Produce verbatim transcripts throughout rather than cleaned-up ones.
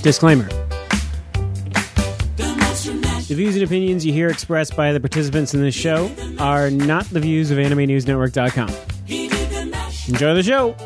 Disclaimer. The views and opinions you hear expressed by the participants in this show are not the views of anime news network dot com. Enjoy the show!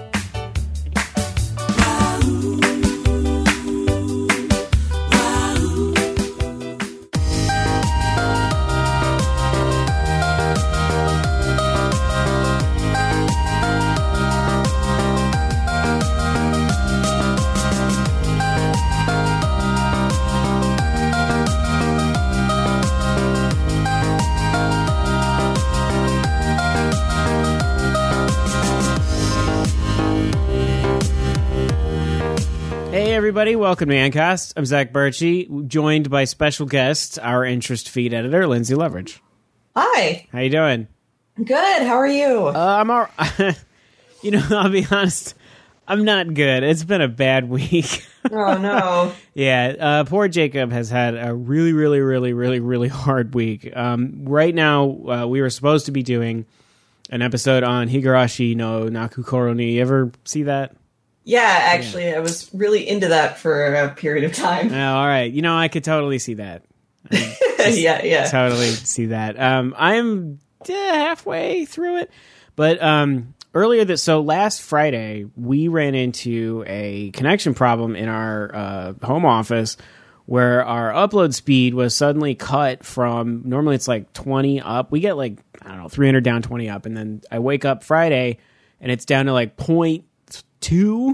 Everybody, welcome to Ancast. I'm Zach Birchie, joined by special guest, our interest feed editor, Lindsay Leverage. Hi. How you doing? Good. How are you? Uh, I'm all. You know, I'll be honest. I'm not good. It's been a bad week. Oh no. Yeah. Uh, poor Jacob has had a really, really, really, really, really hard week. Um, right now, uh, we were supposed to be doing an episode on Higurashi no Nakukoro ni. You ever see that? Yeah, actually, yeah. I was really into that for a period of time. Oh, all right. You know, I could totally see that. yeah, yeah. Totally see that. Um, I'm eh, halfway through it. But um, earlier, that so last Friday, we ran into a connection problem in our uh, home office where our upload speed was suddenly cut from, normally it's like twenty up. We get like, I don't know, three hundred down, twenty up. And then I wake up Friday and it's down to like point two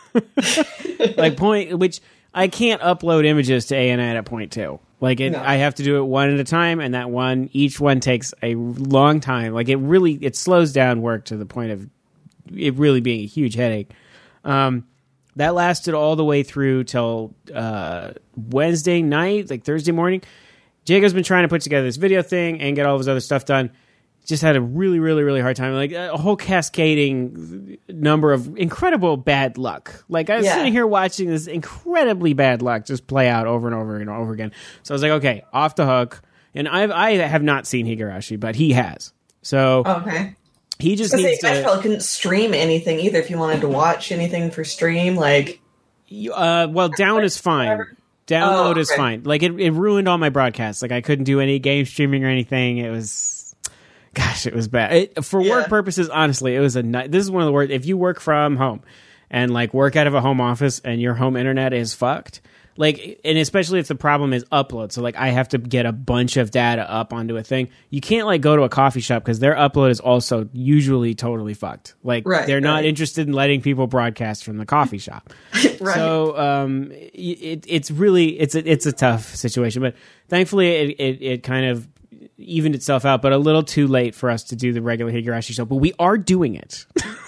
like point, which I can't upload images to A N N at point two. Like it, no. I have to do it one at a time, and that one, each one takes a long time. Like it really, it slows down work to the point of it really being a huge headache. Um, that lasted all the way through till uh, Wednesday night, like Thursday morning. Jacob's been trying to put together this video thing and get all of his other stuff done. Just had a really, really, really hard time. Like a whole cascading number of incredible bad luck. Like I was yeah. sitting here watching this incredibly bad luck just play out over and over and over again. So I was like, okay, off the hook. And I've, I have not seen Higurashi, but he has. So okay, he just needs say, to. I probably couldn't stream anything either if you wanted to watch anything for stream. Like, uh, well, down is fine. Download oh, okay. is fine. Like it, it ruined all my broadcasts. Like I couldn't do any game streaming or anything. It was. Gosh, it was bad. It, for yeah. work purposes, honestly, it was a. This is one of the worst. If you work from home and like work out of a home office and your home internet is fucked, like, and especially if the problem is upload. So like, I have to get a bunch of data up onto a thing. You can't like go to a coffee shop because their upload is also usually totally fucked. Like right, they're not right. interested in letting people broadcast from the coffee shop. right. So um, it, it's really it's a, it's a tough situation, but thankfully it it, it kind of. Evened itself out, but a little too late for us to do the regular Higurashi show. But we are doing it.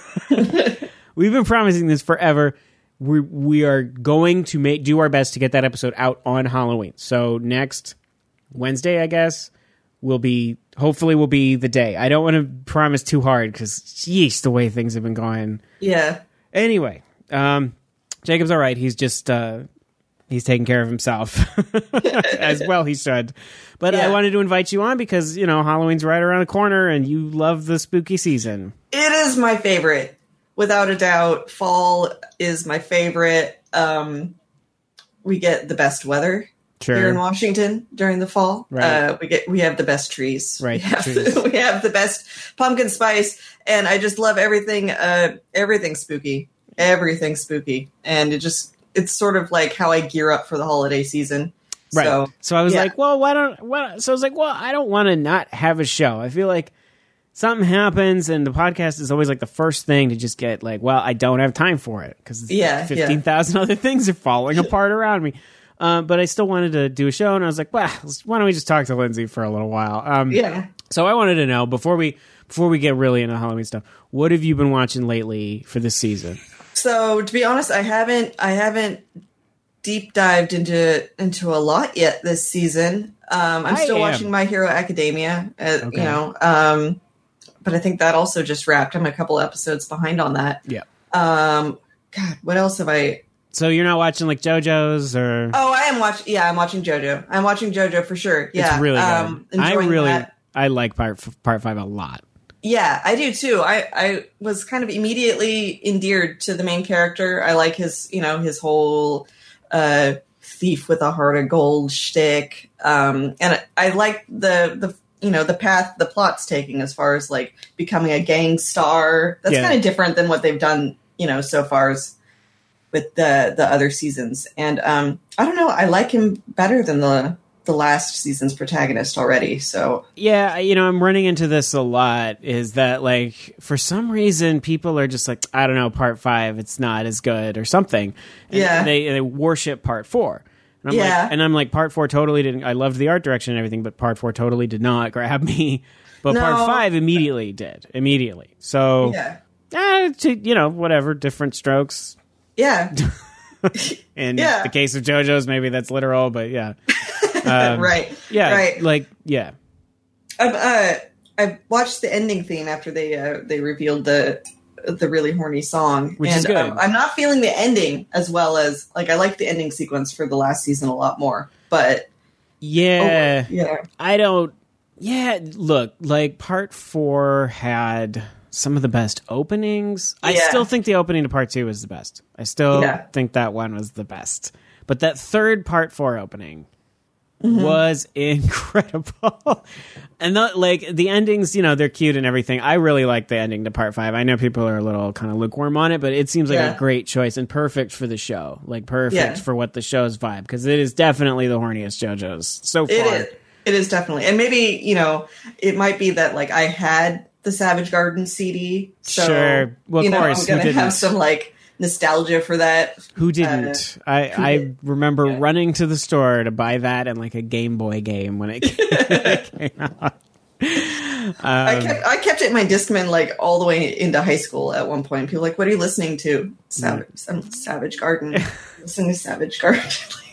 We've been promising this forever. We we are going to make do our best to get that episode out on Halloween. So next Wednesday, I guess, will be hopefully will be the day. I don't want to promise too hard because, jeez, the way things have been going. Yeah. Anyway, um, Jacob's all right. He's just. Uh, He's taking care of himself as well. He should. But yeah. I wanted to invite you on because, you know, Halloween's right around the corner and you love the spooky season. It is my favorite. Without a doubt. Fall is my favorite. Um, we get the best weather sure. here in Washington during the fall. Right. Uh, we get we have the best trees. Right. We have, trees. The, we have the best pumpkin spice. And I just love everything. Uh, everything spooky. Everything spooky. And it just... It's sort of like how I gear up for the holiday season. Right. So, so I was yeah. like, well, why don't, why, so I was like, well, I don't want to not have a show. I feel like something happens and the podcast is always like the first thing to just get like, well, I don't have time for it because yeah, fifteen thousand yeah. other things are falling apart around me. Um, but I still wanted to do a show and I was like, well, why don't we just talk to Lindsay for a little while? Um, yeah. So I wanted to know before we, before we get really into Halloween stuff, what have you been watching lately for this season? So to be honest, I haven't I haven't deep dived into into a lot yet this season. Um, I'm I still am. watching My Hero Academia, uh, okay. you know, um, but I think that also just wrapped. I'm a couple episodes behind on that. Yeah. Um, God, what else have I? So you're not watching like JoJo's or? Oh, I am watching. Yeah, I'm watching JoJo. I'm watching JoJo for sure. Yeah, it's really good. Um, I really, that. I like part part five a lot. Yeah, I do too. I, I was kind of immediately endeared to the main character. I like his, you know, his whole uh, thief with a heart of gold shtick. Um, and I, I like the, the, you know, the path the plot's taking as far as like becoming a gang star. That's Yeah. kind of different than what they've done, you know, so far as with the, the other seasons. And um, I don't know, I like him better than the, the last season's protagonist already. So Yeah, you know, I'm running into this a lot, is that, like, for some reason, people are just like, I don't know, part five, it's not as good or something. And Yeah. They, they worship part four. And I'm Yeah. like, and I'm like, part four totally didn't, I loved the art direction and everything, but part four totally did not grab me. But No. part five immediately did, immediately. So, yeah. eh, to, you know, whatever, different strokes. Yeah. In Yeah. the case of JoJo's, maybe that's literal, but yeah. Um, right. Yeah. Right. Like, yeah. I've uh, I've watched the ending theme after they uh, they revealed the the really horny song, Which and is good. Um, I'm not feeling the ending as well as like I like the ending sequence for the last season a lot more. But Yeah. oh, yeah, I don't. Yeah, look, like part four had some of the best openings. I Yeah. still think the opening to part two was the best. I still Yeah. think that one was the best. But that third part four opening Mm-hmm. was incredible. And the, like the endings, you know, they're cute and everything. I really like the ending to part five. I know people are a little kind of lukewarm on it, but it seems like Yeah. a great choice and perfect for the show. Like perfect Yeah. for what the show's vibe, because it is definitely the horniest JoJo's so far. it is. It is definitely, and maybe you know it might be that like I had the Savage Garden C D, so Sure. Well, of you know course, I'm who gonna didn't? have some like nostalgia for that. Who didn't? Uh, I, who I did? remember Yeah. running to the store to buy that and like a Game Boy game when it came, it came out. I Um, kept I kept it in my Discman like all the way into high school at one point. People were like, "What are you listening to?" Savage, some Savage Garden. Listening to Savage Garden.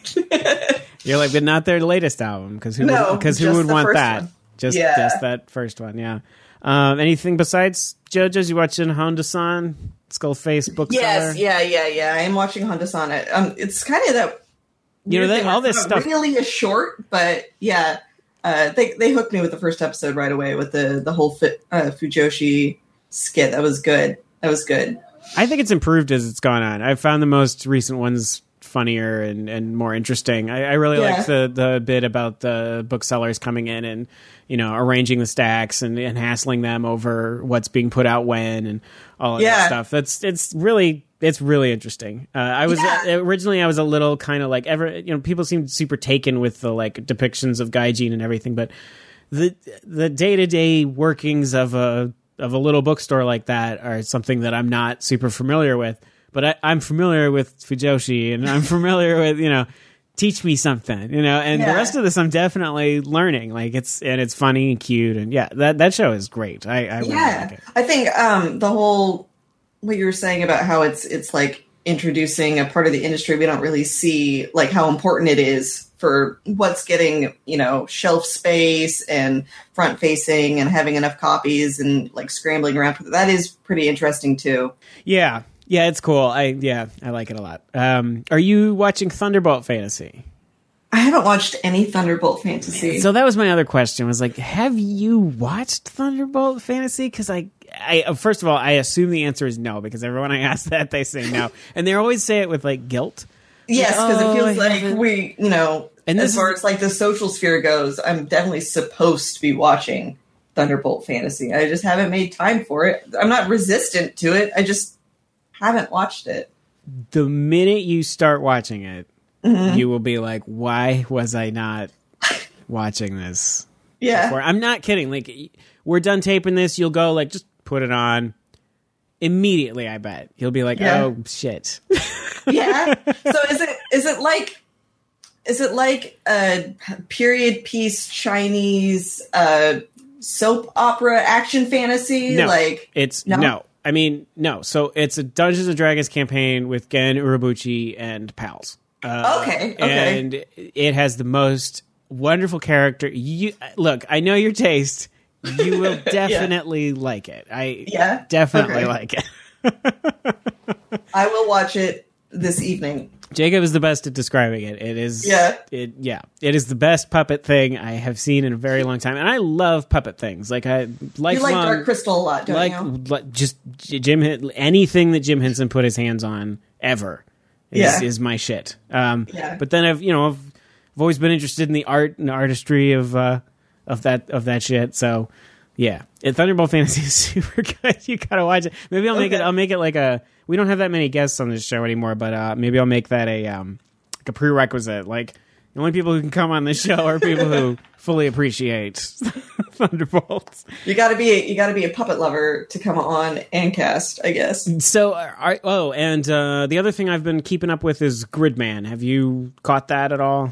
You're like, but not their latest album, because who No, would, 'cause who just would the want first that? one. Just Yeah. just that first one, yeah. Um, anything besides JoJo's? You watching Honda-san, Skullface Bookseller? Yes, yeah, yeah, yeah. I am watching Honda-san. It. Um, it's kind of that. You know, weird that- thing all where this it's not stuff- really a short, but yeah, uh, they they hooked me with the first episode right away with the the whole fit, uh, Fujoshi skit. That was good. That was good. I think it's improved as it's gone on. I've found the most recent ones funnier and, and more interesting. I, I really Yeah. like the, the bit about the booksellers coming in and, you know, arranging the stacks and, and hassling them over what's being put out when and all of that Yeah. stuff. That's it's really it's really interesting. Uh, I was Yeah. uh, originally I was a little kind of like ever you know people seem super taken with the like depictions of Gaijin and everything, but the the day to day workings of a of a little bookstore like that are something that I'm not super familiar with. But I, I'm familiar with Fujoshi, and I'm familiar with, you know, teach me something, you know, and the Yeah. rest of this I'm definitely learning. Like it's and it's funny and cute, and yeah, that that show is great. I, I really Yeah, like it. I think um, the whole what you were saying about how it's it's like introducing a part of the industry we don't really see, like how important it is for what's getting, you know, shelf space and front facing and having enough copies and like scrambling around. That is pretty interesting too. Yeah, yeah, it's cool. I yeah, I like it a lot. Um, are you watching Thunderbolt Fantasy? I haven't watched any Thunderbolt Fantasy. So that was my other question. Was like, have you watched Thunderbolt Fantasy? Because I, I uh, first of all, I assume the answer is no, because everyone I ask that they say no, and they always say it with like guilt. Yes, because Oh, it feels I like haven't- we, you know, And as this far is- as like the social sphere goes, I'm definitely supposed to be watching Thunderbolt Fantasy. I just haven't made time for it. I'm not resistant to it. I just haven't watched it. The minute you start watching it, Mm-hmm. you will be like, why was I not watching this Yeah. before? I'm not kidding. Like, we're done taping this. You'll go, like, just put it on. Immediately, I bet. You'll be like, Yeah. oh, shit. Yeah. So is it is it like is it like a period piece Chinese uh, soap opera action fantasy? No. Like It's, No? no. I mean, no. So it's a Dungeons and Dragons campaign with Gen Urobuchi and pals. Uh, Okay, okay. And it has the most wonderful character. You Look, I know your taste. You will definitely like it. I Yeah? definitely Okay. like it. I will watch it this evening. Jacob is the best at describing it. It is, Yeah. it yeah, it is the best puppet thing I have seen in a very long time, and I love puppet things. Like I like You like Dark Crystal a lot, don't like, you? like just Jim Hen- anything that Jim Henson put his hands on ever. is, Yeah. is my shit. Um, Yeah. But then I've you know I've, I've always been interested in the art and the artistry of uh, of that of that shit. So yeah, it, Thunderbolt Fantasy is super good. You gotta watch it. Maybe I'll make Okay. it. I'll make it like a. We don't have that many guests on this show anymore, but uh, maybe I'll make that a um, like a prerequisite. Like the only people who can come on this show are people who fully appreciate Thunderbolts. You gotta be you gotta be a puppet lover to come on and cast, I guess. So, uh, I, oh, and uh, the other thing I've been keeping up with is Gridman. Have you caught that at all?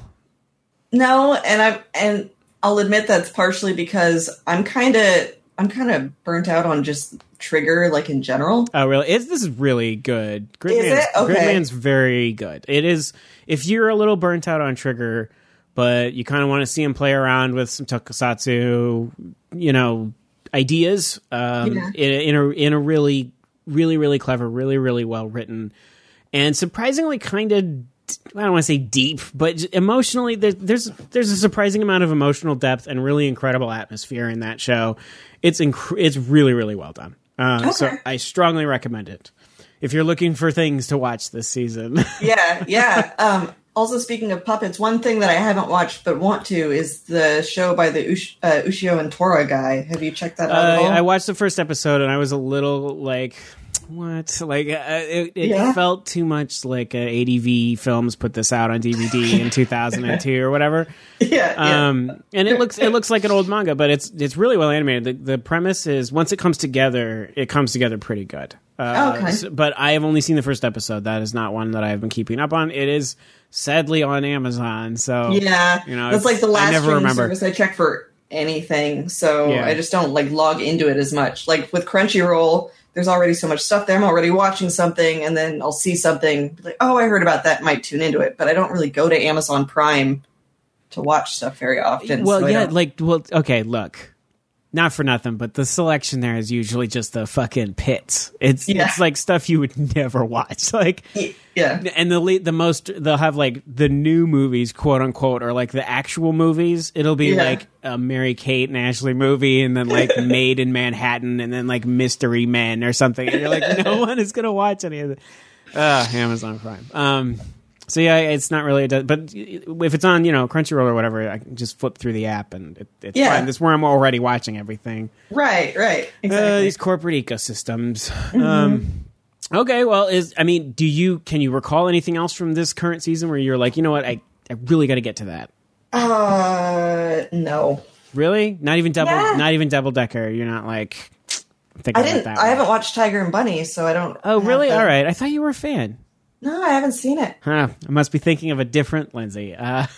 No, and I'm and I'll admit that's partially because I'm kind of I'm kind of burnt out on just Trigger, like in general. Oh, really? It's, this is really good. Gridman's, Is it? Okay. Gridman's very good. It is. If you're a little burnt out on Trigger, but you kind of want to see him play around with some tokusatsu, you know, ideas um, Yeah. in, in a in a really, really, really clever, really, really well written, and surprisingly kind of. I don't want to say deep, but emotionally, there, there's there's a surprising amount of emotional depth and really incredible atmosphere in that show. It's inc- it's really really well done. Uh, Okay. So I strongly recommend it if you're looking for things to watch this season. Yeah, yeah. Um, also, speaking of puppets, one thing that I haven't watched but want to is the show by the Ush- uh, Ushio and Tora guy. Have you checked that out at Uh, all? I watched the first episode and I was a little like, what? Like, uh, it, it Yeah. felt too much like uh, A D V Films put this out on D V D in two thousand two or whatever. yeah, yeah. Um, and it looks it looks like an old manga, but it's it's really well animated. The, the premise is once it comes together, it comes together pretty good. Uh, Okay. so- but I have only seen the first episode. That is not one that I have been keeping up on. It is sadly on Amazon, so yeah, you know, that's like the I last never streaming remember. service I check for anything. So Yeah. I just don't like log into it as much. Like with Crunchyroll, there's already so much stuff there. I'm already watching something, and then I'll see something be like, oh, I heard about that. Might tune into it, but I don't really go to Amazon Prime to watch stuff very often. Well, so I yeah, don't- like well, okay, look. Not for nothing, but the selection there is usually just the fucking pits. It's Yeah. it's like stuff you would never watch. Like yeah, and the le- the most they'll have like the new movies, quote unquote, or like the actual movies. It'll be Yeah. like a Mary Kate and Ashley movie, and then like Made in Manhattan, and then like Mystery Men or something. And you're like, no one is gonna watch any of it. Uh, Amazon Prime. Um, so yeah, it's not really. But if it's on, you know, Crunchyroll or whatever, I can just flip through the app, and it, it's Yeah. fine. That's where I'm already watching everything. right, right, Uh, exactly. these corporate ecosystems. Um, okay, well, is I mean, do you can you recall anything else from this current season where you're like, you know what, I, I really got to get to that. uh, no, Really, not even double, Yeah. not even double decker. You're not like thinking I about didn't. that. I one. haven't watched Tiger and Bunny, so I don't. Oh, have really? the- All right. I thought you were a fan. No, I haven't seen it. Huh. I must be thinking of a different Lindsay. Uh,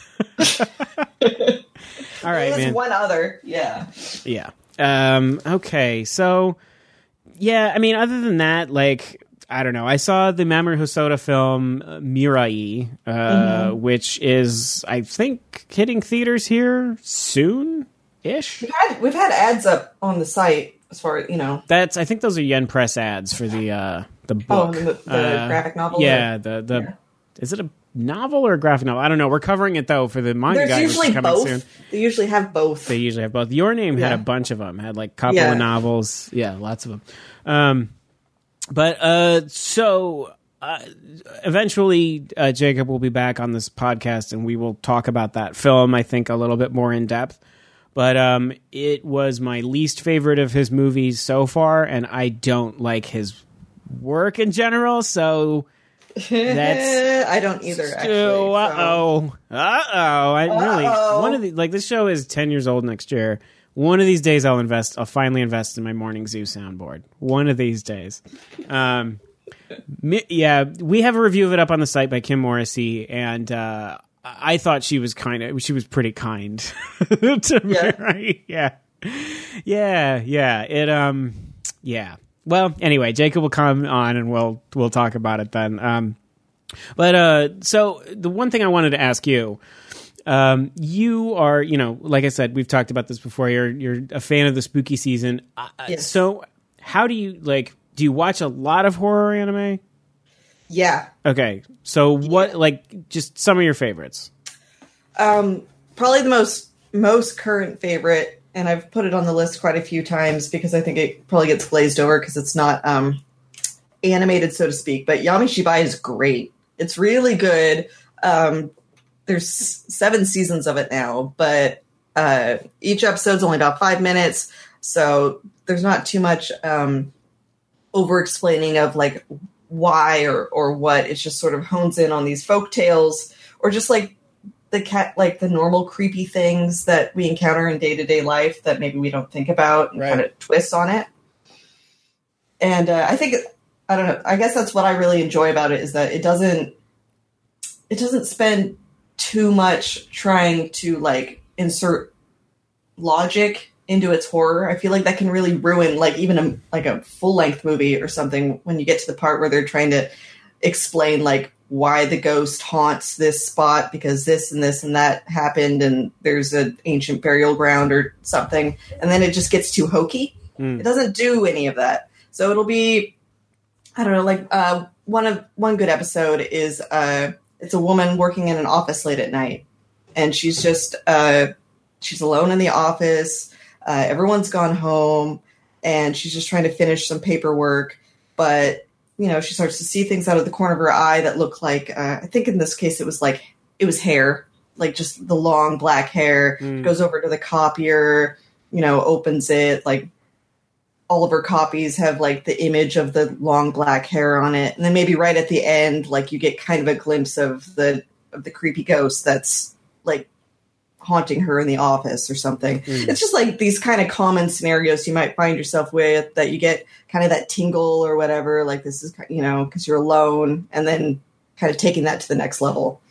all right, There's man. one other. Yeah. Yeah. Um, okay. So, yeah, I mean, other than that, like, I don't know. I saw the Mamoru Hosoda film uh, Mirai, uh, Mm-hmm. which is, I think, hitting theaters here soon-ish. We've had, we've had ads up on the site as far as, you know. That's, I think those are Yen Press ads for the uh, the Oh, book. the, the Uh, graphic novel? Yeah, or- the the Yeah. is it a novel or a graphic novel? I don't know. We're covering it though for the manga There's guide, which is usually coming both. soon. They usually have both. They usually have both. Your Name had Yeah. a bunch of them. Had like a couple Yeah. of novels. Yeah, lots of them. Um, but uh, so uh, eventually, uh, Jacob will be back on this podcast, and we will talk about that film. I think a little bit more in depth. But um, it was my least favorite of his movies so far, and I don't like his work in general. So that's I don't either, actually. uh so- oh, uh oh. I really Uh-oh. one of the like this show is ten years old next year. One of these days, I'll invest. I'll finally invest in my Morning Zoo soundboard. One of these days. Um, mi- yeah, we have a review of it up on the site by Kim Morrissey, and uh, I thought she was kind of she was pretty kind to me. Yeah. Right? Yeah, yeah, yeah. It um, yeah. Well, anyway, Jacob will come on and we'll we'll talk about it then. Um, but uh, so the one thing I wanted to ask you, um, you are, you know, like I said, we've talked about this before. You're you're a fan of the spooky season. Uh, Yes. So how do you like? Do you watch a lot of horror anime? Yeah. Okay, so what like just some of your favorites? Um, probably the most most current favorite, and I've put it on the list quite a few times because I think it probably gets glazed over because it's not um, animated, so to speak. But Yami Shibai is great. It's really good. Um, there's seven seasons of it now, but uh, each episode's only about five minutes, so there's not too much um, over-explaining of like why or or what. It just sort of hones in on these folk tales, or just like the cat, like the normal creepy things that we encounter in day-to-day life that maybe we don't think about, and right. kind of twist on it. And uh, I think, I don't know, I guess that's what I really enjoy about it, is that it doesn't, it doesn't spend too much trying to like insert logic into its horror. I feel like that can really ruin like even a, like a full-length movie or something, when you get to the part where they're trying to explain like why the ghost haunts this spot because this and this and that happened, and there's an ancient burial ground or something, and then it just gets too hokey. Mm. It doesn't do any of that. So it'll be, I don't know, like uh, one of one good episode is uh, it's a woman working in an office late at night, and she's just uh, she's alone in the office. Uh, everyone's gone home, and she's just trying to finish some paperwork, but you know, she starts to see things out of the corner of her eye that look like, uh, I think in this case it was like, it was hair, like just the long black hair. Mm. Goes over to the copier, you know, opens it, like all of her copies have like the image of the long black hair on it. And then maybe right at the end, like you get kind of a glimpse of the, of the creepy ghost that's like haunting her in the office or something. Mm. It's just like these kind of common scenarios you might find yourself with, that you get kind of that tingle or whatever, like this is, you know, because you're alone, and then kind of taking that to the next level.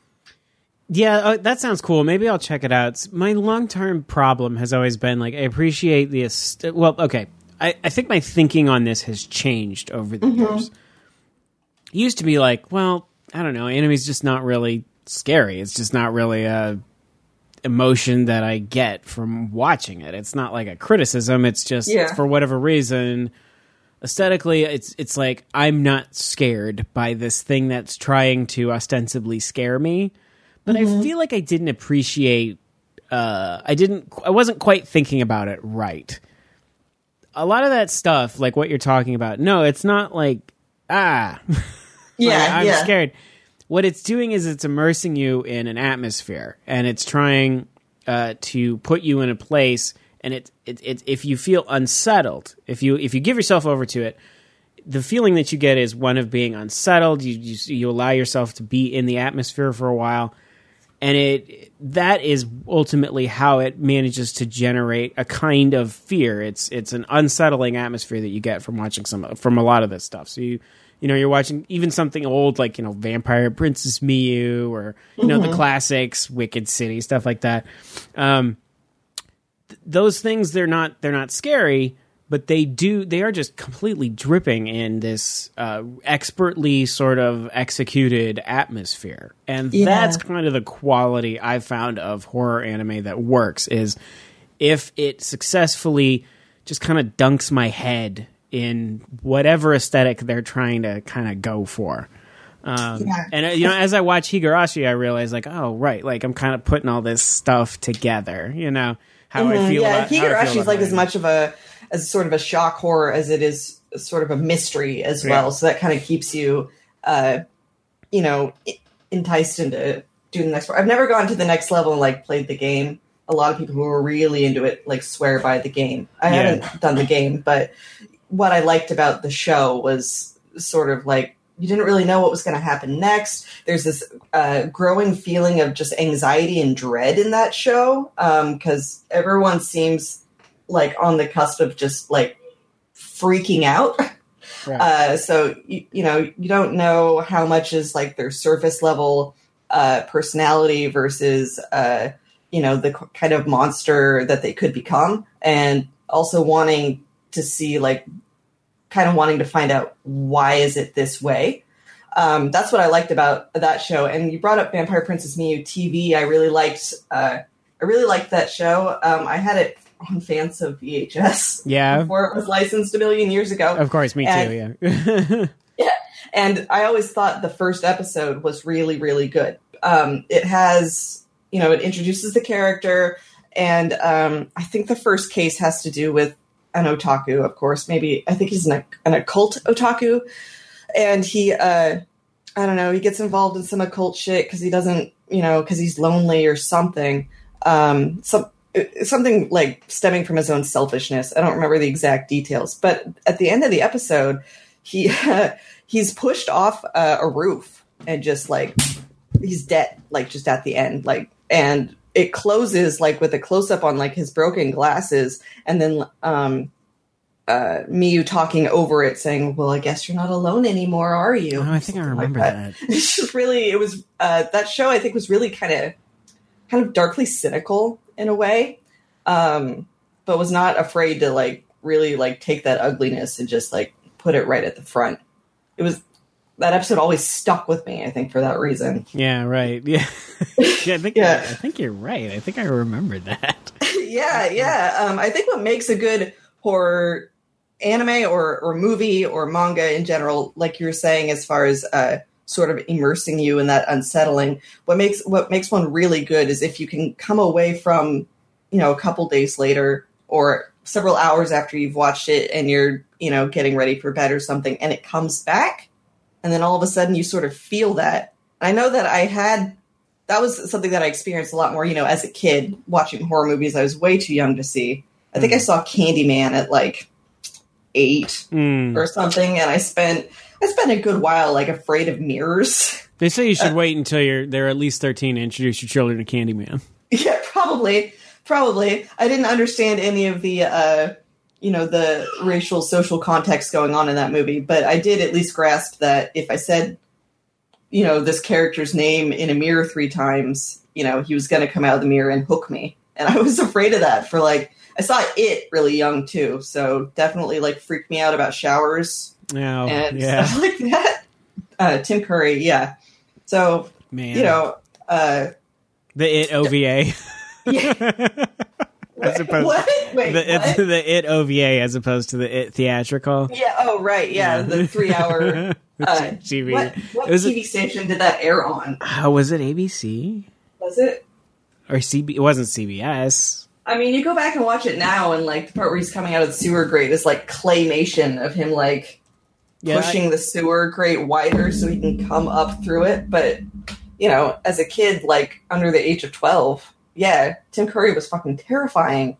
Yeah, uh, that sounds cool. Maybe I'll check it out. It's, my long-term problem has always been like, I appreciate the, est- well, okay. I, I think my thinking on this has changed over the mm-hmm. years. It used to be like, well, I don't know, anime's just not really scary. It's just not really a emotion that I get from watching it. It's not like a criticism. It's just yeah. for whatever reason, aesthetically, it's it's like I'm not scared by this thing that's trying to ostensibly scare me. But mm-hmm. I feel like I didn't appreciate. Uh, I didn't. I wasn't quite thinking about it right. A lot of that stuff, like what you're talking about, no, it's not like ah, yeah, like, I'm yeah. scared. What it's doing is it's immersing you in an atmosphere, and it's trying uh, to put you in a place. And it, it, it, if you feel unsettled, if you if you give yourself over to it, the feeling that you get is one of being unsettled. You you, you allow yourself to be in the atmosphere for a while, and it that is ultimately how it manages to generate a kind of fear. It's it's an unsettling atmosphere that you get from watching some from a lot of this stuff. So you. You know, you're watching even something old like, you know, Vampire Princess Miyu, or, you know, mm-hmm. the classics, Wicked City, stuff like that. Um, th- those things, they're not they're not scary, but they do they are just completely dripping in this uh, expertly sort of executed atmosphere. And yeah. that's kind of the quality I've found of horror anime that works, is if it successfully just kind of dunks my head in whatever aesthetic they're trying to kind of go for. Um, yeah. And, uh, you know, as I watch Higurashi, I realize, like, oh, right, like, I'm kind of putting all this stuff together, you know, how mm-hmm, I feel yeah, about Higurashi is like it. as much of a, as sort of a shock horror as it is sort of a mystery as well. Yeah. So that kind of keeps you, uh, you know, enticed into doing the next part. I've never gone to the next level and, like, played the game. A lot of people who are really into it, like, swear by the game. I yeah. haven't done the game, but what I liked about the show was sort of like, you didn't really know what was going to happen next. There's this uh, growing feeling of just anxiety and dread in that show, because um, everyone seems like on the cusp of just like freaking out. Right. Uh, so, you, you know, you don't know how much is like their surface level uh, personality versus, uh, you know, the kind of monster that they could become. And also wanting to see, like, kind of wanting to find out why is it this way. Um, that's what I liked about that show. And you brought up Vampire Princess Miyu T V. I really liked, uh, I really liked that show. Um, I had it on Fansub V H S. Yeah. Before it was licensed a million years ago. Of course, me and, too, yeah. yeah. And I always thought the first episode was really, really good. Um, it has, you know, it introduces the character, and um, I think the first case has to do with an otaku, of course. Maybe I think he's an, an occult otaku, and he uh, I don't know, he gets involved in some occult shit because he doesn't, you know, because he's lonely or something. Um, some something like stemming from his own selfishness. I don't remember the exact details, but at the end of the episode, he uh, he's pushed off uh, a roof and just like he's dead, like just at the end, like and. It closes like with a close up on like his broken glasses, and then um, uh, Miyu talking over it, saying, "Well, I guess you're not alone anymore, are you?" Oh, I think I remember like that. that. It's just really, it was uh, that show. I think was really kind of, kind of darkly cynical in a way, um, but was not afraid to like really like take that ugliness and just like put it right at the front. It was. That episode always stuck with me, I think, for that reason. Yeah, right. Yeah, yeah, I think yeah. I think you're right. I think I remember that. yeah, yeah. Um, I think what makes a good horror anime or, or movie or manga in general, like you were saying, as far as uh, sort of immersing you in that unsettling, what makes what makes one really good is if you can come away from, you know, a couple days later or several hours after you've watched it and you're, you know, getting ready for bed or something, and it comes back. And then all of a sudden you sort of feel that. I know that I had, that was something that I experienced a lot more, you know, as a kid watching horror movies I was way too young to see. I think mm. I saw Candyman at like eight mm. or something. And I spent, I spent a good while like afraid of mirrors. They say you should uh, wait until you're, they're at least thirteen to introduce your children to Candyman. Yeah, probably. Probably. I didn't understand any of the, uh, you know, the racial, social context going on in that movie. But I did at least grasp that if I said, you know, this character's name in a mirror three times, you know, he was going to come out of the mirror and hook me. And I was afraid of that for like, I saw it really young too. So definitely like freaked me out about showers oh, and yeah. stuff like that. Uh, Tim Curry. Yeah. So, Man. you know, uh, the It O V A. Yeah. As opposed what? Wait, the, what? the It O V A as opposed to the It theatrical. Yeah. Oh, right. Yeah. yeah. The three-hour uh, T V. What, what T V a, station did that air on? Uh, was it A B C? Was it? Or C B? It wasn't C B S. I mean, you go back and watch it now, and like the part where he's coming out of the sewer grate is like claymation of him like yeah, pushing I, the sewer grate wider so he can come up through it. But you know, as a kid, like under the age of twelve. Yeah, Tim Curry was fucking terrifying.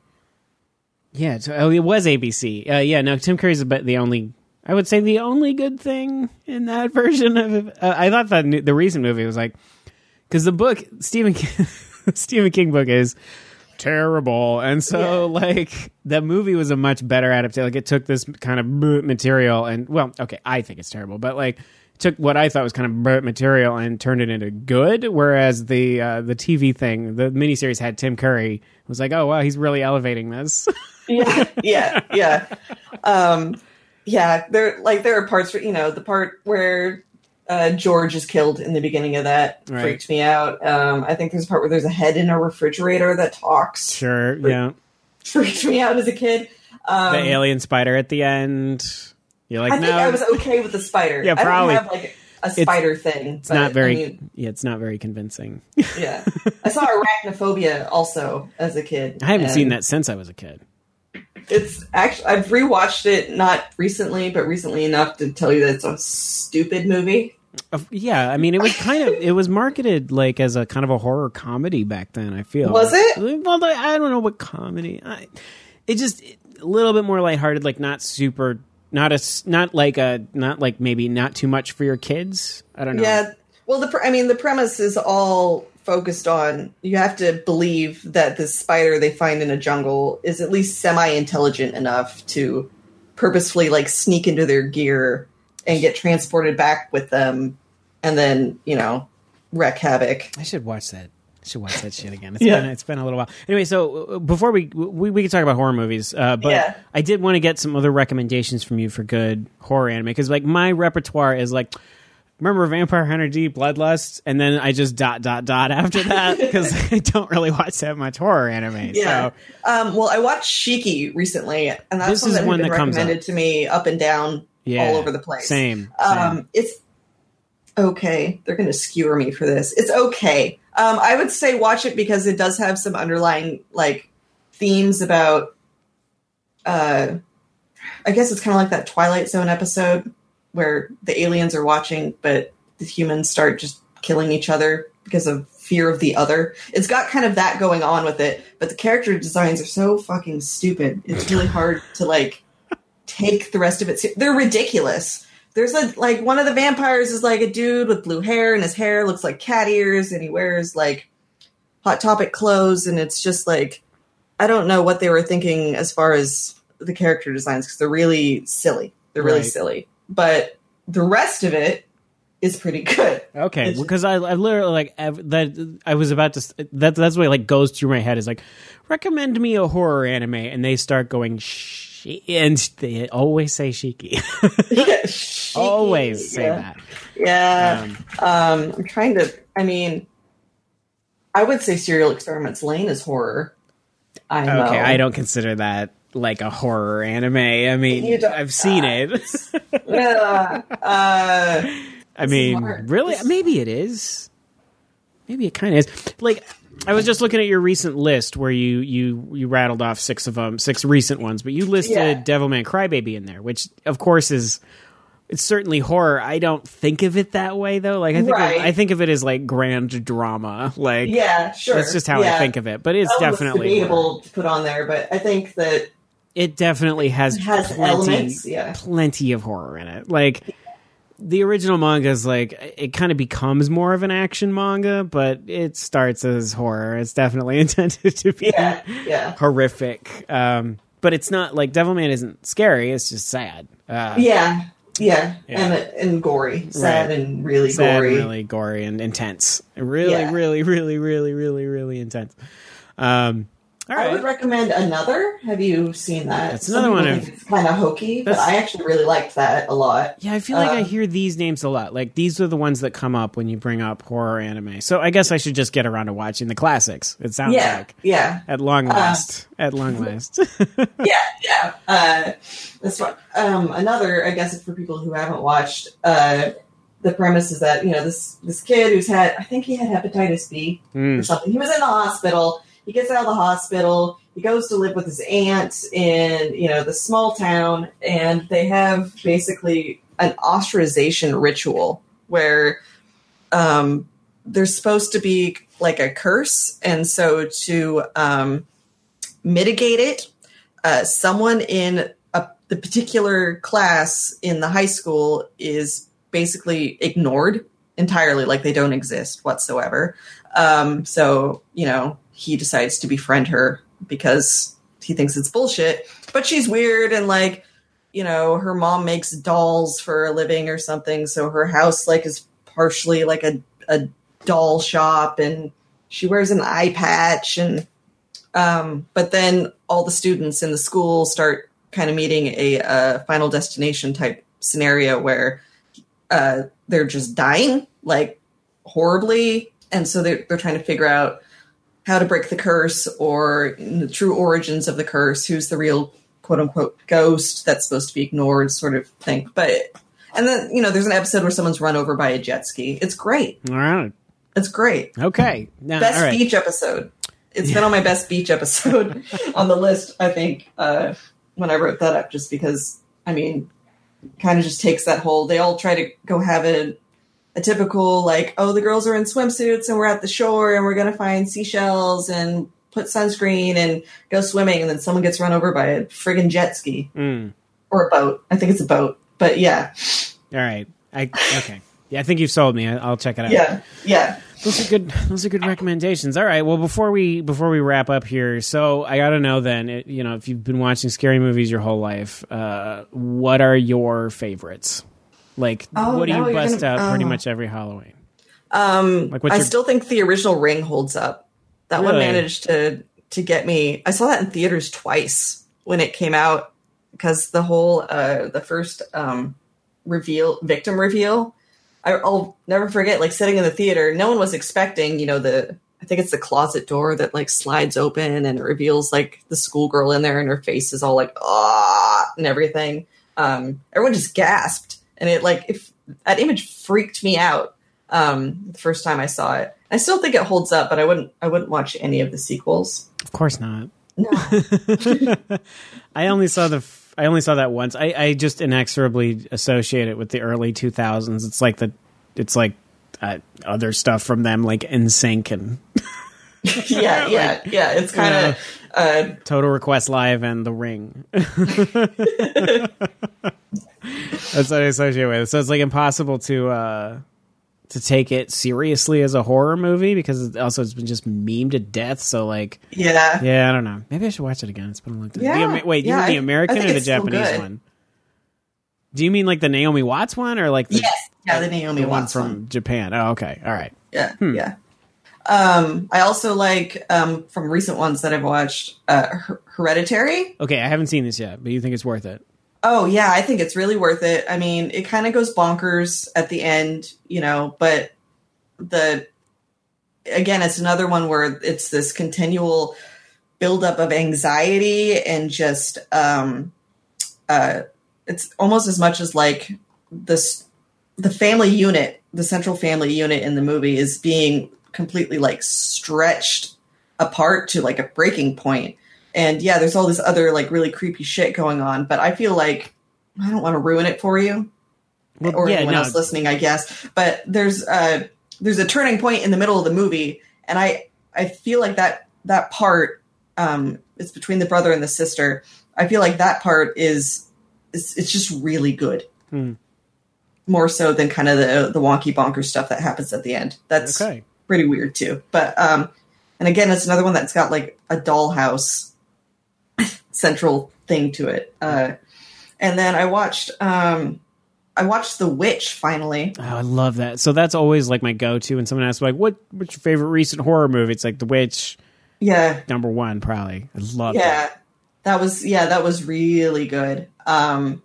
Yeah, so, oh, it was A B C. Uh, yeah, no, Tim Curry's about the only, I would say the only good thing in that version of it. Uh, I thought that new, the recent movie was like, because the book, Stephen King, Stephen King book is terrible. And so, yeah. like, the movie was a much better adaptation. Like, it took this kind of material and, well, okay, I think it's terrible, but like, took what I thought was kind of material and turned it into good, whereas the uh, the T V thing, the miniseries had Tim Curry. It was like, oh, wow, he's really elevating this. yeah, yeah, yeah. Um, yeah, there like there are parts where, you know, the part where uh, George is killed in the beginning of that right. freaked me out. Um, I think there's a part where there's a head in a refrigerator that talks. Sure, Freak, yeah. Freaked me out as a kid. Um, the alien spider at the end. You're like, I no. think I was okay with the spider. Yeah, probably. I don't have like a spider it's, thing. It's but, not very. I mean, yeah, it's not very convincing. Yeah, I saw Arachnophobia also as a kid. I haven't seen that since I was a kid. It's actually I've rewatched it not recently, but recently enough to tell you that it's a stupid movie. Uh, yeah, I mean, it was kind of it was marketed like as a kind of a horror comedy back then. I feel was it? Well, I don't know what comedy. I, it just a little bit more lighthearted, like not super. Not a, not like a, not like maybe not too much for your kids. I don't know. Yeah. Well, the, I mean, the premise is all focused on, you have to believe that this spider they find in a jungle is at least semi-intelligent enough to purposefully like sneak into their gear and get transported back with them and then, you know, wreak havoc. I should watch that. I should watch that shit again. It's yeah. been it's been a little while. Anyway, so before we we, we can talk about horror movies, uh, but yeah. I did want to get some other recommendations from you for good horror anime because like my repertoire is like, remember Vampire Hunter D, Bloodlust, and then I just dot dot dot after that because I don't really watch that much horror anime. Yeah. So. Um, well, I watched Shiki recently, and that's this one is that one has been that comes recommended up. to me up and down yeah, all over the place. Same. Um, same. It's okay. They're going to skewer me for this. It's okay. Um, I would say watch it because it does have some underlying like themes about. Uh, I guess it's kind of like that Twilight Zone episode where the aliens are watching, but the humans start just killing each other because of fear of the other. It's got kind of that going on with it, but the character designs are so fucking stupid. It's really hard to like take the rest of it. They're ridiculous. There's a like one of the vampires is like a dude with blue hair, and his hair looks like cat ears, and he wears like Hot Topic clothes, and it's just like I don't know what they were thinking as far as the character designs, because they're really silly. They're really right. silly. But the rest of it is pretty good. Okay, because I, I literally like that. I was about to. That that's what like goes through my head is like, recommend me a horror anime, and they start going sh, and they always say shiki. yeah, shiki. Always say yeah. that. Yeah. Um, um, I'm trying to. I mean, I would say Serial Experiments Lane is horror. I know. Okay, I don't consider that like a horror anime. I mean, I've seen uh, it. uh, uh, I mean, smart. really? It's, Maybe it is. Maybe it kind of is. Like, I was just looking at your recent list where you you you rattled off six of them, six recent ones, but you listed yeah. Devilman Crybaby in there, which of course is it's certainly horror. I don't think of it that way though. Like I think right. of, I think of it as like grand drama. Like yeah, sure. That's just how yeah. I think of it. But it's that definitely debatable horror. to put on there. But I think that it definitely has, it has plenty, elements. Yeah, plenty of horror in it. Like. The original manga is like it kind of becomes more of an action manga, but it starts as horror. It's definitely intended to be yeah, yeah. horrific, um, but it's not like Devilman isn't scary. It's just sad. Uh, yeah, yeah, yeah. and and gory, sad right. and really sad gory, and really gory and intense. Really, yeah. really, really, really, really, really intense. Um, all right. I would recommend Another. Have you seen that? That's another one of it's kind of hokey, but I actually really liked that a lot. Yeah, I feel like uh, I hear these names a lot. Like these are the ones that come up when you bring up horror anime. So I guess I should just get around to watching the classics. It sounds yeah, like yeah. at long last, uh, at long last. yeah, yeah. Uh, this one, um, Another. I guess for people who haven't watched, uh, the premise is that you know this this kid who's had I think he had hepatitis B mm. or something. He was in the hospital. He gets out of the hospital. He goes to live with his aunt in, you know, the small town, and they have basically an ostracization ritual where um, there's supposed to be like a curse, and so to um, mitigate it, uh, someone in a, the particular class in the high school is basically ignored entirely, like they don't exist whatsoever. Um, so, you know, he decides to befriend her because he thinks it's bullshit, but she's weird and like, you know, her mom makes dolls for a living or something. So her house like is partially like a, a doll shop, and she wears an eye patch. And, um, but then all the students in the school start kind of meeting a, a Final Destination type scenario where, uh, they're just dying like horribly. And so they're, they're trying to figure out how to break the curse or the true origins of the curse, who's the real quote unquote ghost that's supposed to be ignored sort of thing. But, and then, you know, there's an episode where someone's run over by a jet ski. It's great. All right. It's great. Okay. Now, best all right. beach episode. It's been on my best beach episode on the list, I think, uh, when I wrote that up, just because, I mean, kind of just takes that whole, they all try to go have a, a typical, like, oh, the girls are in swimsuits and we're at the shore and we're going to find seashells and put sunscreen and go swimming. And then someone gets run over by a friggin' jet ski mm. or a boat. I think it's a boat, but yeah. All right. I, okay. Yeah, I think you've sold me. I'll check it out. Yeah. Yeah. Those are good. Those are good recommendations. All right. Well, before we before we wrap up here, so I got to know then. It, you know, if you've been watching scary movies your whole life, uh, what are your favorites? Like, oh, what do no, you bust gonna, out uh, pretty much every Halloween? Um, like, what's I your... still think the original Ring holds up. That really? one managed to to get me. I saw that in theaters twice when it came out, because the whole uh, the first um, reveal, victim reveal. I, I'll never forget, like, sitting in the theater. No one was expecting, you know, the, I think it's the closet door that, like, slides open and it reveals, like, the schoolgirl in there and her face is all, like, ah, and everything. Um, everyone just gasped. And it, like, if that image freaked me out um, the first time I saw it. I still think it holds up, but I wouldn't, I wouldn't watch any of the sequels. Of course not. No. I only saw the... I only saw that once. I, I just inexorably associate it with the early two thousands. It's like the it's like uh, other stuff from them, like N Sync and yeah, yeah, like, yeah. It's kind of uh, Total Request Live and The Ring. That's what I associate with. So it's like impossible to uh, to take it seriously as a horror movie because it also it's been just memed to death. So like, yeah, yeah, I don't know. Maybe I should watch it again. It's been a long time. Yeah, the, wait, yeah, you mean the I- American I think or the it's still Japanese good. one? Do you mean like the Naomi Watts one or like the, yes, yeah, the Naomi the one Watts from one. Japan? Oh, okay, all right. Yeah, yeah. Um, I also like um, from recent ones that I've watched, uh, Her- Hereditary. Okay, I haven't seen this yet, but you think it's worth it? Oh yeah, I think it's really worth it. I mean, it kind of goes bonkers at the end, you know, but the again, it's another one where it's this continual buildup of anxiety and just um, uh, it's almost as much as like this the family unit, the central family unit in the movie is being completely like stretched apart to like a breaking point. And yeah, there's all this other like really creepy shit going on, but I feel like I don't want to ruin it for you Well, or yeah, anyone no. else listening, I guess. But there's uh there's a turning point in the middle of the movie, and I I feel like that that part um it's between the brother and the sister. I feel like that part is it's, it's just really good. Hmm. More so than kind of the the wonky bonker stuff that happens at the end. That's Okay. pretty weird too. But um and again, it's another one that's got like a dollhouse central thing to it. Uh, and then I watched, um, I watched The Witch finally. Oh, I love that. So that's always like my go-to when someone asks like, "What what's your favorite recent horror movie?" It's like The Witch, Yeah, number one, probably. I love yeah, that. that was yeah, that was really good. Um,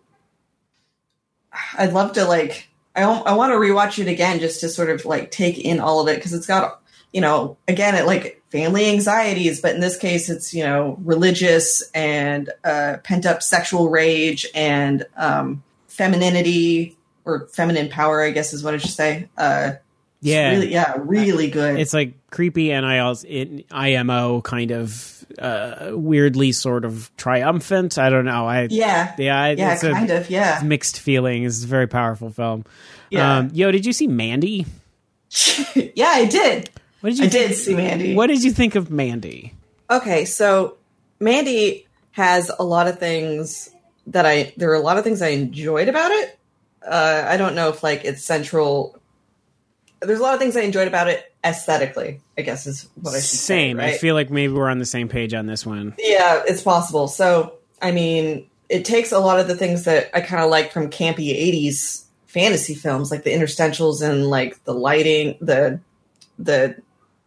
I'd love to like, I I want to rewatch it again just to sort of like take in all of it because it's got, you know, again, it like family anxieties, but in this case, it's, you know, religious and uh, pent up sexual rage and um, femininity or feminine power, I guess is what I should say. Uh, it's Yeah. really, yeah, really good. It's like creepy and I also it, I M O kind of uh, weirdly sort of triumphant. I don't know. I yeah, yeah, I, yeah, it's a, kind of, yeah, mixed feelings. It's a very powerful film. yeah, Um, yo, did you see Mandy? yeah. I did. What did you I think? did see Mandy. What did you think of Mandy? Okay, so Mandy has a lot of things that I there are a lot of things I enjoyed about it. Uh, I don't know if like it's central. There's a lot of things I enjoyed about it aesthetically, I guess is what I should Same. say. Right? I feel like maybe we're on the same page on this one. Yeah, it's possible. So, I mean, it takes a lot of the things that I kind of like from campy eighties fantasy films, like the interstitials and like the lighting, the the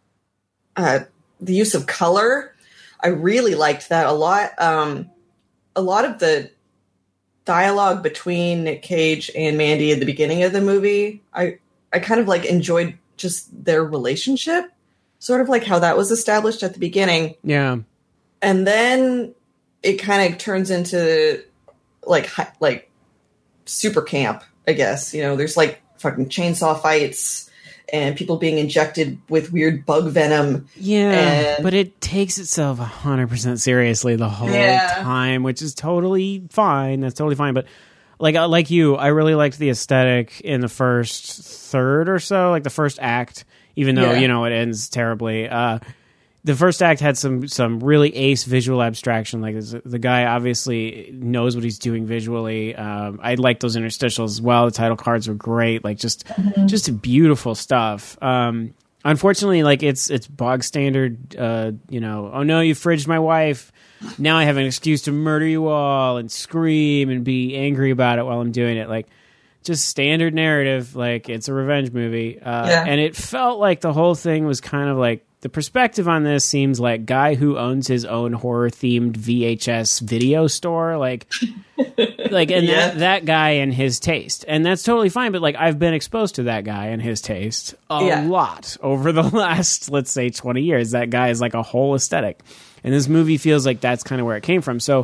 uh, the use of color. I really liked that a lot. Um, a lot of the dialogue between Nick Cage and Mandy at the beginning of the movie, I I kind of like enjoyed just their relationship, sort of like how that was established at the beginning. Yeah. And then it kind of turns into like hi- like super camp, I guess. You know, there's like fucking chainsaw fights and people being injected with weird bug venom. Yeah, And- but it takes itself one hundred percent seriously the whole Yeah. time, which is totally fine. That's totally fine. But like uh, like you, I really liked the aesthetic in the first third or so, like the first act, even though, Yeah. you know, it ends terribly. Uh, the first act had some some really ace visual abstraction. Like this- the guy obviously knows what he's doing visually. Um, I like those interstitials as well. The title cards were great. Like just just beautiful stuff. Um, unfortunately, like it's it's bog standard. Uh, you know, oh no, you fridged my wife. Now I have an excuse to murder you all and scream and be angry about it while I'm doing it. Like just standard narrative. Like it's a revenge movie. Uh, Yeah. And it felt like the whole thing was kind of like. The perspective on this seems like guy who owns his own horror themed V H S video store, like, like, and Yeah. that, that guy and his taste, and that's totally fine. But like, I've been exposed to that guy and his taste a Yeah. lot over the last, let's say, twenty years. That guy is like a whole aesthetic, and this movie feels like that's kind of where it came from. So.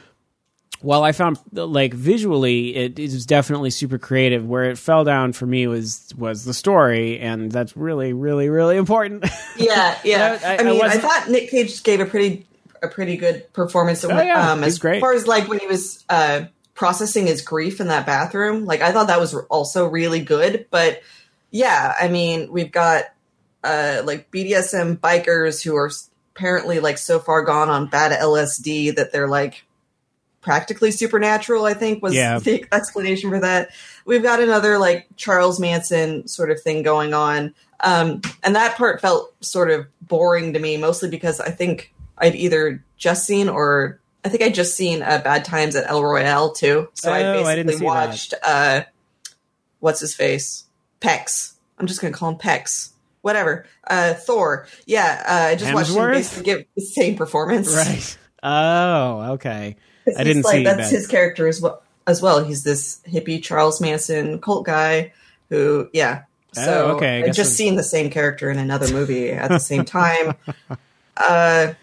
While I found like visually it is definitely super creative, where it fell down for me was was the story, and that's really really really important. Yeah, yeah. I- I- I, mean, I I, wasn't- thought Nick Cage gave a pretty a pretty good performance. Oh, yeah, um, he's as great. far as like when he was uh, processing his grief in that bathroom, like I thought that was also really good. But yeah, I mean, we've got uh, like B D S M bikers who are apparently like so far gone on bad L S D that they're like practically supernatural, I think was yeah. the explanation for that. We've got another like Charles Manson sort of thing going on. Um, and that part felt sort of boring to me, mostly because I think I'd either just seen or I think I'd just seen uh, Bad Times at El Royale too. So oh, I basically I didn't see watched, uh, what's his face? Pex. I'm just going to call him Pex. Whatever. Uh, Thor. Yeah. Uh, I just Hemsworth? watched him basically give the same performance. Right. Oh, okay. I didn't like, see that's that. his character as well. As well, he's this hippie Charles Manson cult guy who, yeah. So oh, okay. I I've guess just I'm... seen the same character in another movie at the same time. Uh,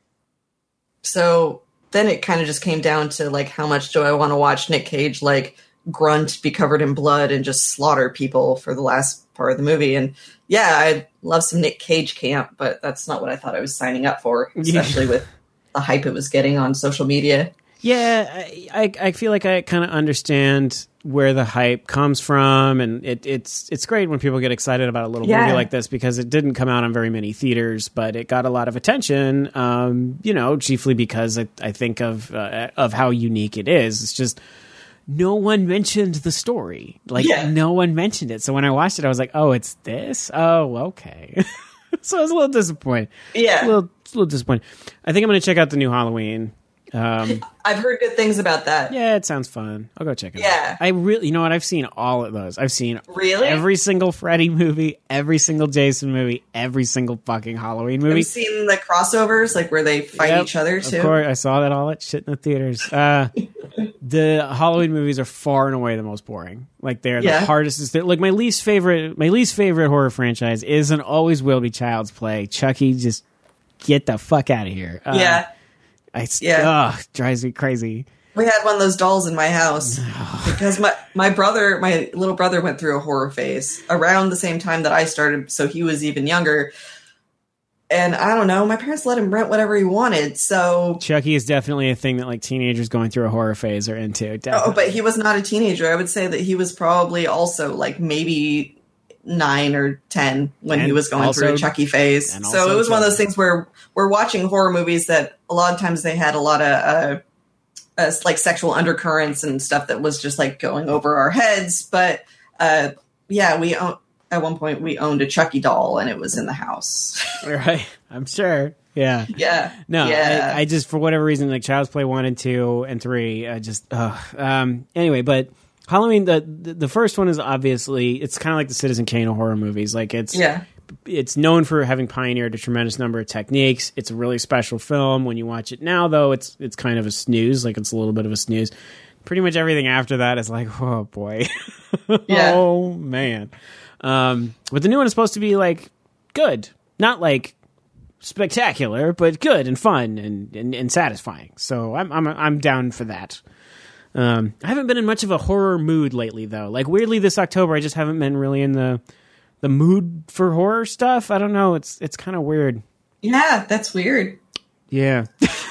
so then it kind of just came down to like, how much do I want to watch Nick Cage like grunt, be covered in blood, and just slaughter people for the last part of the movie? And yeah, I love some Nick Cage camp, but that's not what I thought I was signing up for, especially with the hype it was getting on social media. Yeah, I, I, I feel like I kind of understand where the hype comes from, and it, it's it's great when people get excited about a little yeah. movie like this because it didn't come out on very many theaters, but it got a lot of attention. Um, you know, chiefly because I, I think of uh, of how unique it is. It's just no one mentioned the story, like yeah. no one mentioned it. So when I watched it, I was like, oh, it's this. Oh, okay. So I was a little disappointed. Yeah, a little, a little disappointed. I think I'm going to check out the new Halloween. Um, I've heard good things about that. Yeah, it sounds fun. I'll go check it yeah. out. I really, you know what? I've seen all of those. I've seen really every single Freddy movie, every single Jason movie, every single fucking Halloween movie. Have you seen the crossovers, like where they fight yep, each other too? Of course, I saw that all that shit in the theaters. Uh, the Halloween movies are far and away the most boring. Like they're yeah. the hardest. Like my least favorite, my least favorite horror franchise is and always will be Child's Play. Chucky, just get the fuck out of here. Uh, yeah. I, yeah. Ugh, drives me crazy. We had one of those dolls in my house because my, my brother, my little brother went through a horror phase around the same time that I started. So he was even younger. And I don't know, my parents let him rent whatever he wanted. So Chucky is definitely a thing that like teenagers going through a horror phase are into. Definitely. Oh, but he was not a teenager. I would say that he was probably also like maybe nine or ten when and he was going also, through a Chucky phase. So it was one of those things where we're watching horror movies that a lot of times they had a lot of uh, uh, like sexual undercurrents and stuff that was just like going over our heads. But uh, yeah, we own, at one point we owned a Chucky doll and it was in the house. Right, I'm sure. Yeah, yeah. No, yeah. I, I just for whatever reason like Child's Play one and two and three. I just uh, um, anyway, but. Halloween, the the first one is obviously, it's kind of like the Citizen Kane of horror movies. Like it's yeah. it's known for having pioneered a tremendous number of techniques. It's a really special film. When you watch it now, though, it's it's kind of a snooze. Like it's a little bit of a snooze. Pretty much everything after that is like, oh boy, yeah. oh man. Um, but the new one is supposed to be like good, not like spectacular, but good and fun and, and, and satisfying. So I'm I'm I'm down for that. Um, I haven't been in much of a horror mood lately, though. Like weirdly, this October, I just haven't been really in the the mood for horror stuff. I don't know. It's it's kind of weird. Yeah, that's weird. Yeah.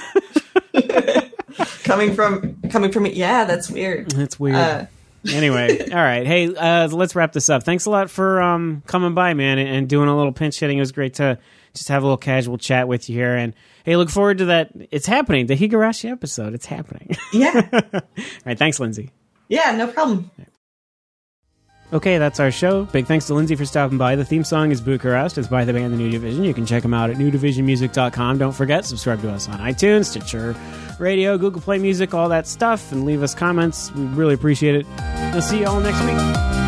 coming from coming from yeah, that's weird. That's weird. Uh, anyway, all right. Hey, uh, let's wrap this up. Thanks a lot for um, coming by, man, and, and doing a little pinch hitting. It was great to just have a little casual chat with you here. And hey, look forward to that. It's happening. The Higurashi episode. It's happening. Yeah. All right. Thanks, Lindsay. Yeah, no problem. Okay, that's our show. Big thanks to Lindsay for stopping by. The theme song is Bucharest. It's by the band The New Division. You can check them out at new division music dot com. Don't forget, subscribe to us on iTunes, Stitcher Radio, Google Play Music, all that stuff, and leave us comments. We really appreciate it. We'll see you all next week.